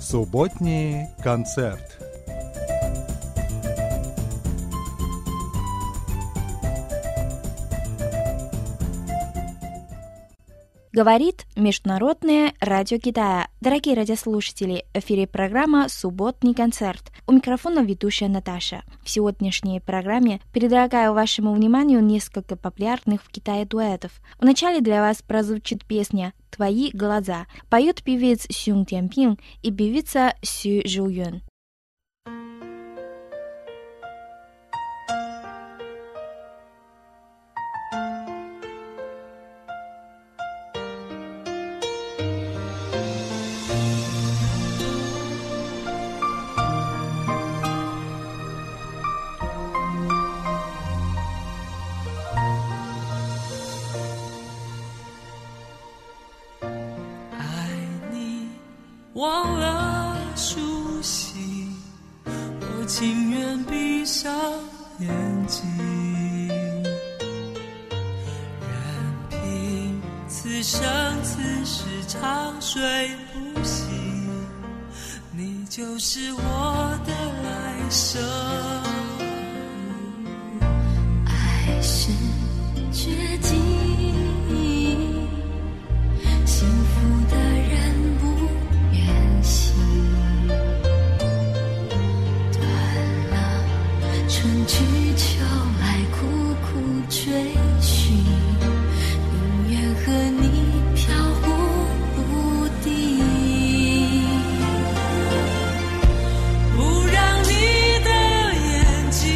Субботний концерт. Говорит Международное радио Китая. Дорогие радиослушатели, в эфире программа «Субботний концерт». У микрофона ведущая Наташа. В сегодняшней программе предлагаю вашему вниманию несколько популярных в Китае дуэтов. Вначале для вас прозвучит песня «Твои глаза». Поет певец Сюн Тянпин и певица Сю Жуюн. 忘了梳洗，我情愿闭上眼睛，任凭此生此世长睡不醒，你就是我的来生。 爱是绝境，幸福的人不春去秋来苦苦追寻，宁愿和你飘忽不定， 不让你的眼睛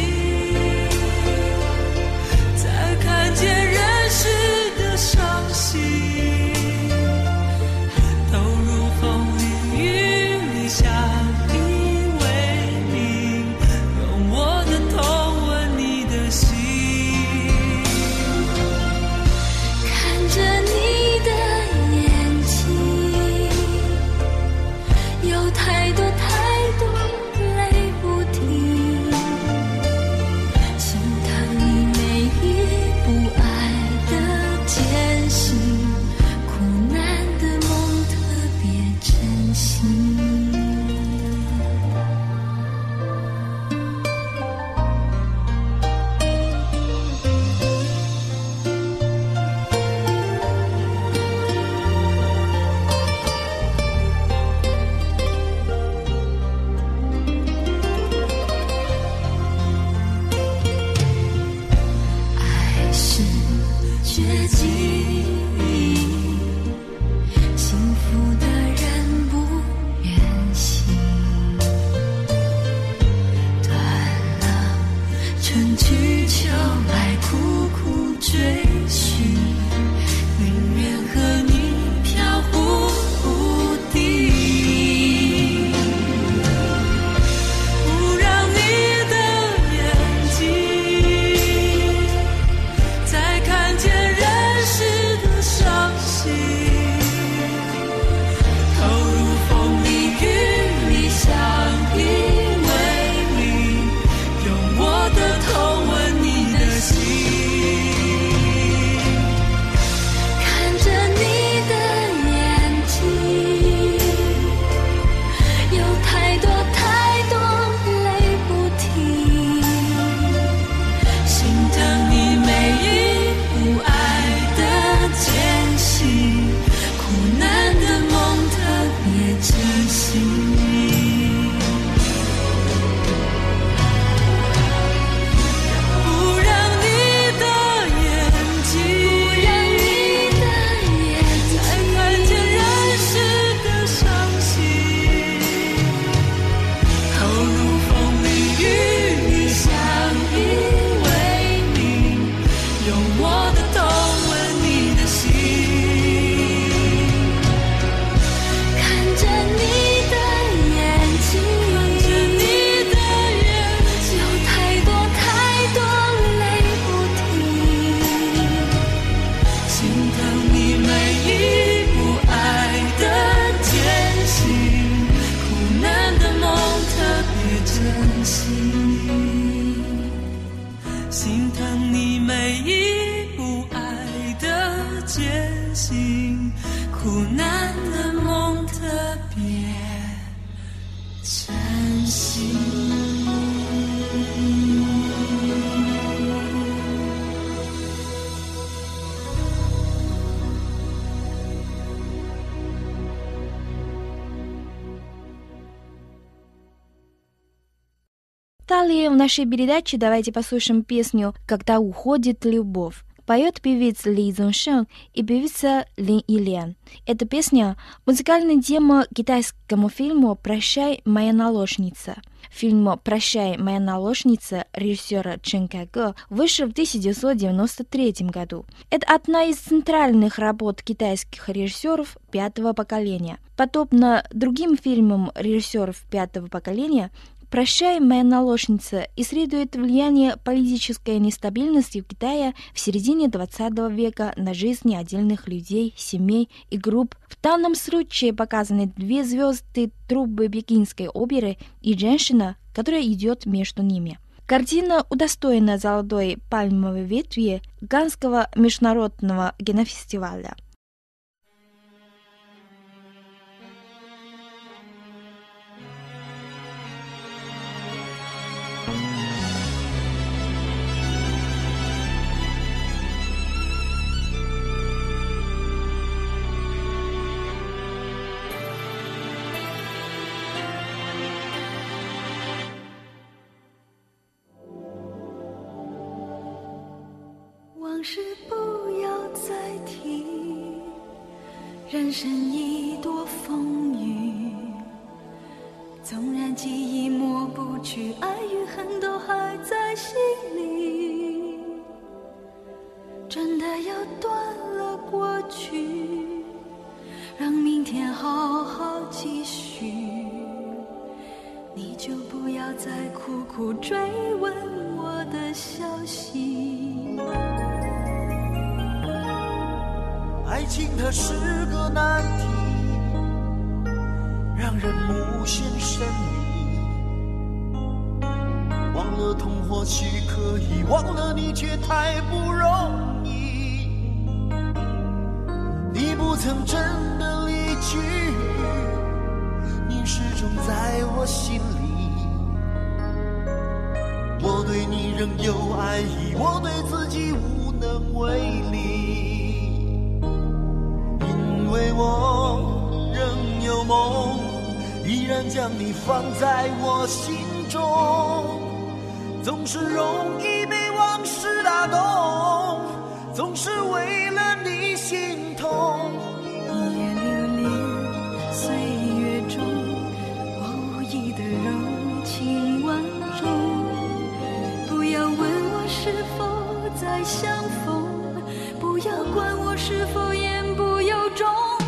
再看见人世的伤心，投入风里雨里相依为命，用我的痛吻你的心， 看着你的眼睛，有太多太多泪不停，心疼你每一步爱的艰辛，苦难的梦特别真心。爱是绝境，幸福的人不愿醒，断了春去秋来苦苦追寻，宁愿和你飘忽不定， 不让你的眼睛再看见人世的伤心，投入风里雨里相依为命，用我的痛吻你的心， 看着你的眼睛，有太多太多泪不停， 心疼你每一步爱的艰辛，苦难的梦特别真心，不让你的眼睛再看见人世的伤心，投入风里雨里相依为命，用我的痛吻你的心， 看着你的眼睛，有太多太多泪不停， 心疼你每一步爱的艰辛，苦难的梦特别真心，心疼你每一步爱的艰辛，苦难的梦特别 Далее в нашей передаче давайте послушаем песню «Когда уходит любовь». Поет певец Ли Цзуншен и певица Лин Илен. Эта песня – музыкальная тема китайскому фильму «Прощай, моя наложница». Фильм «Прощай, моя наложница» режиссера Чен Кайге вышел в 1993 году. Это одна из центральных работ китайских режиссеров пятого поколения. Подобно другим фильмам режиссеров пятого поколения, «Прощай, моя наложница» исследует влияние политической нестабильности в Китае в середине 20 века на жизни отдельных людей, семей и групп. В данном случае показаны две звезды труппы Пекинской оперы и женщина, которая идет между ними. Картина удостоена золотой пальмовой ветви Каннского международного кинофестиваля. 往事不要再提，人生一朵风雨，纵然记忆抹不去，爱与恨都还在心里。真的要断了过去，让明天好好继续，你就不要再苦苦追问我的消息。 爱情它是个难题，让人无限神秘。忘了痛或许可以，忘了你却太不容易。你不曾真的离去，你始终在我心里。我对你仍有爱意，我对自己无能为力。因为我仍有梦，依然将你放在我心中，总是容易被往事打动，总是为了你心痛。 一夜流连岁月中，无意的柔情万种，不要问我是否再相逢，不要管我是否言不由衷。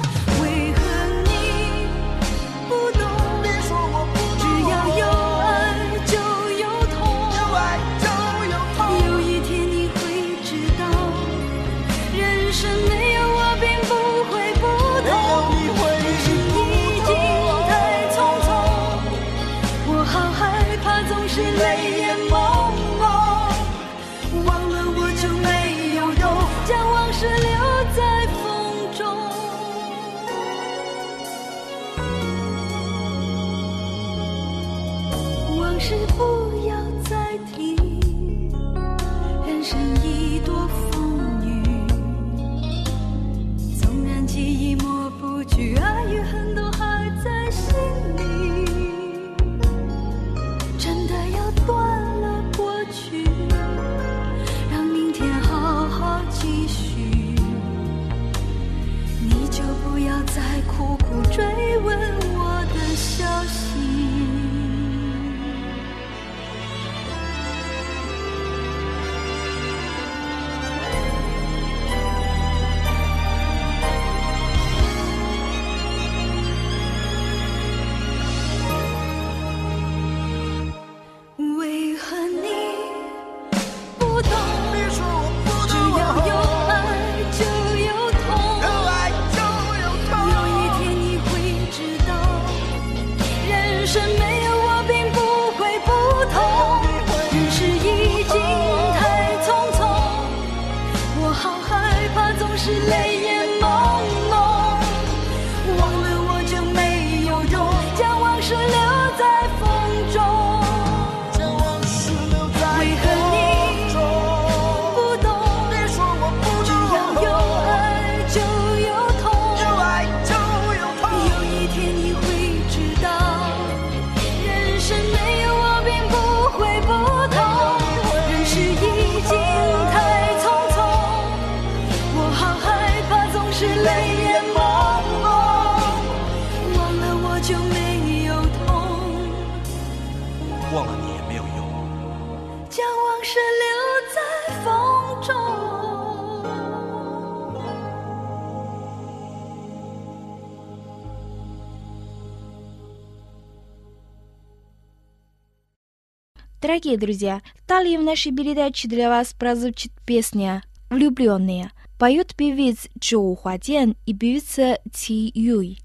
是泪眼朦胧，忘了我就没有用，将往事留在风中。往事不要再提，人生一朵风雨，纵然记忆抹不去，爱与恨都还在心里。断了过去，让明天好好继续，你就不要再苦苦追问我的消息。是泪眼朦胧，忘了我就没有用，将往事留在风中。 将往事留在风中。 为何你不懂？ 别说我不懂。 只要有爱就有痛， 有爱就有痛。 有一天你会知道，人生没有我并不会。 Дорогие друзья, далее в нашей передаче для вас прозвучит песня «Влюбленные». Поют певец Чжоу Хуадян и певица Ци Юй.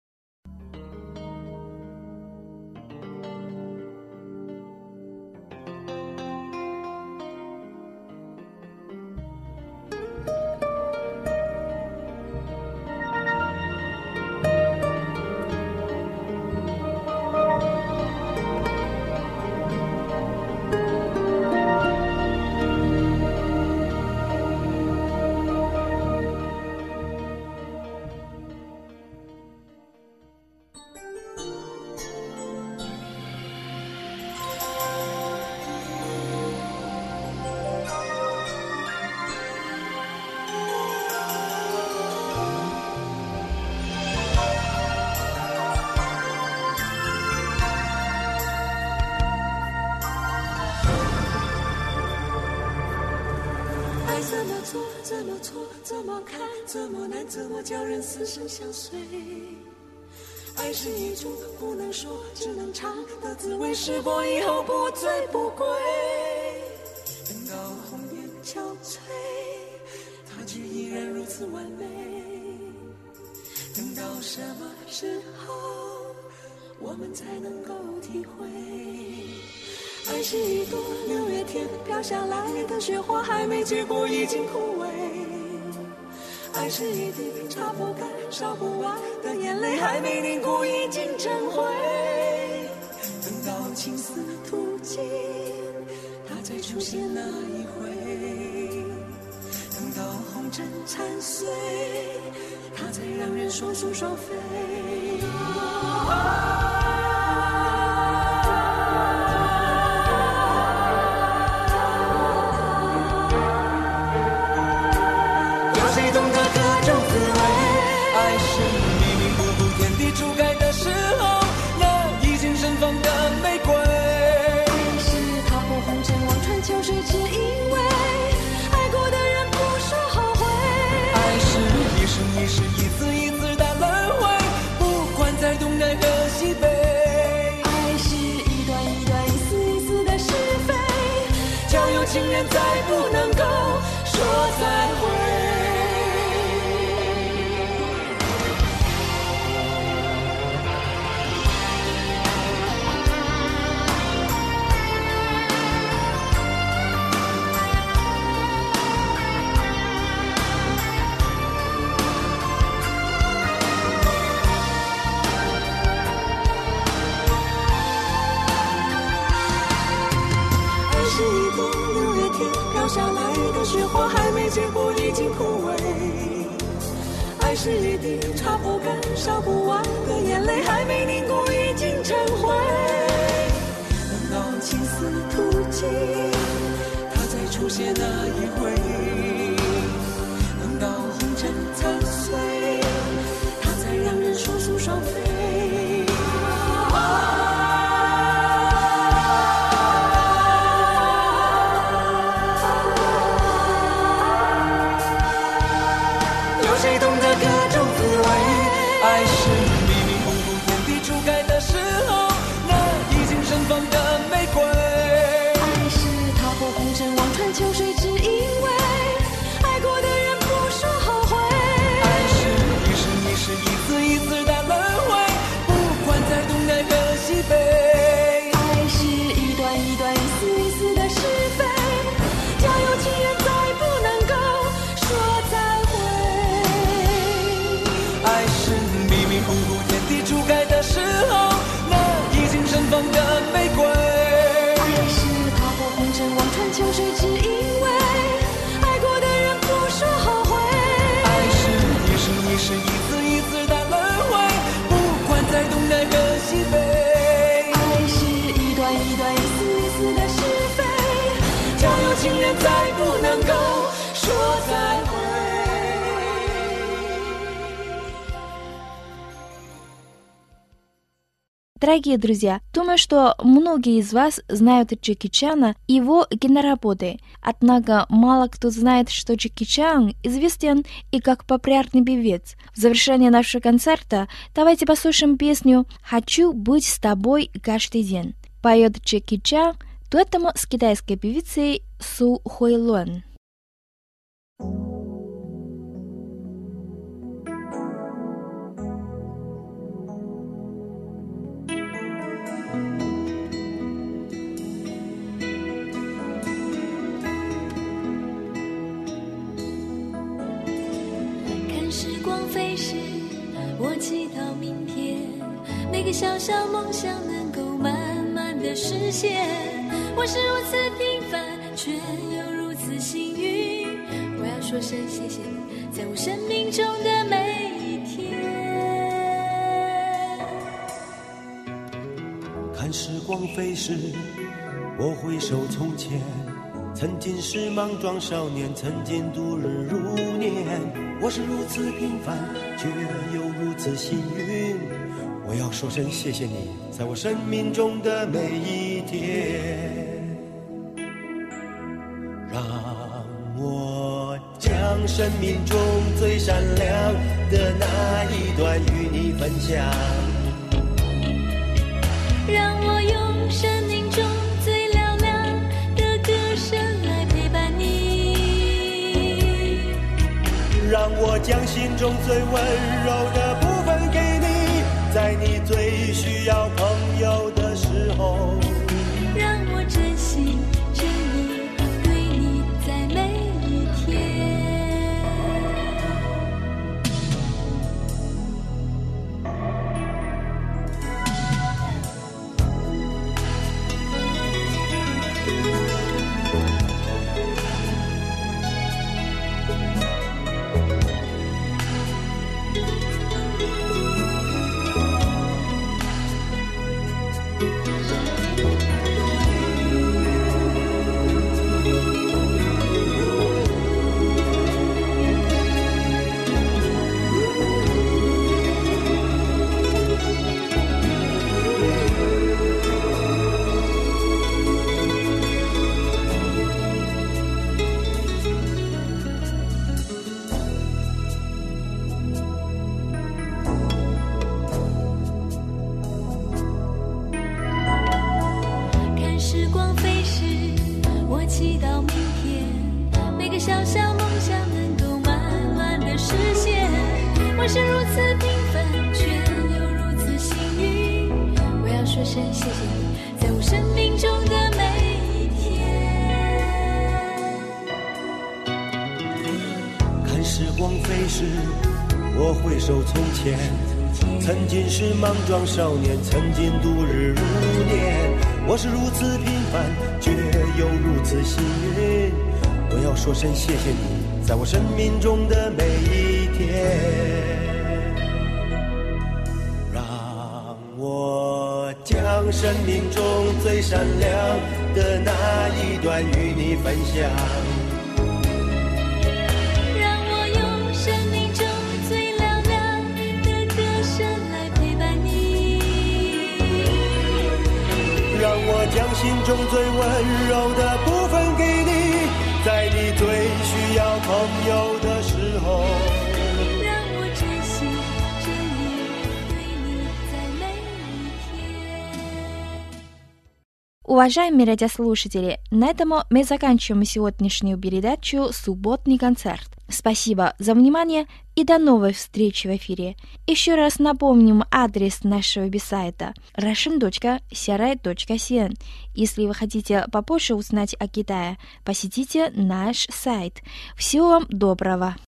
怎么错，怎么看，怎么难，怎么叫人死生相随？爱是一种不能说，只能尝的滋味，试过以后不醉不归。等到红颜憔悴，它却依然如此完美。等到什么时候，我们才能够体会？爱是一朵六月天飘下来的雪花，还没结果已经枯萎。爱是一滴擦不干烧不完的眼泪，还没凝固已经成灰。等到青丝吐尽，它才出现那一回。等到红尘残碎，它才让人双宿双飞。情人再不能够说再会。下来的雪花还没结果已经枯萎，爱是一滴擦不干烧不完的眼泪，还没凝固已经成灰。等到青丝吐尽，它才出现那一回。等到红尘残碎，它才让人双宿双飞。情人再不能够说再会。 Дорогие друзья, думаю, что многие из вас знают Джеки Чана и его киноработы. Однако мало кто знает, что Джеки Чан известен и как популярный певец. В завершение нашего концерта давайте послушаем песню «Хочу быть с тобой каждый день». Поет Джеки Чан, дуэтом с китайской певицей Су Хуйлун. 看时光飞逝，我祈祷明天每个小小梦想能够慢慢的实现。我是如此平凡，却又如此幸运。我要说声谢谢你，在我生命中的每一天。 看时光飞逝，我回首从前，曾经是莽撞少年，曾经度日如年。我是如此平凡，却又如此幸运。我要说声谢谢你，在我生命中的每一天。让我将生命中最闪亮的那一段与你分享， 让我用生命中最嘹亮的歌声来陪伴你， 让我将心中最温柔的部分给你，在你最需要朋友的时候， 让我真心真意对你在每一天。时光飞逝，我祈祷明天每个小小梦想能够慢慢的实现。我是如此平凡，却又如此幸运。我要说声谢谢你，在我生命中的每一天。 看时光飞逝，我回首从前，曾经是莽撞少年，曾经度日如年。我是如此平凡，却又如此幸运。我要说声谢谢你，在我生命中的每一天。让我将生命中最闪亮的那一段与你分享，将心中最温柔的部分给你，在你最需要朋友的时候， 让我真心真意对你在每一天。 Уважаемые радиослушатели, на этом мы заканчиваем сегодняшнюю передачу «Субботний концерт». Спасибо за внимание и до новой встречи в эфире. Еще раз напомним адрес нашего веб-сайта russian.cri.cn. Если вы хотите побольше узнать о Китае, посетите наш сайт. Всего вам доброго!